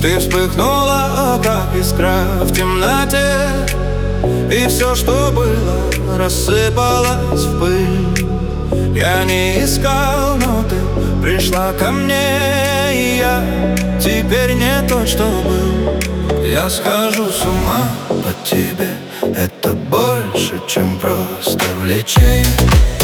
Ты вспыхнула, как искра в темноте, и все, что было, рассыпалось в пыль. Я не искал, но ты пришла ко мне, и я теперь не тот, что был. Я схожу с ума по тебе, это больше, чем просто влечение.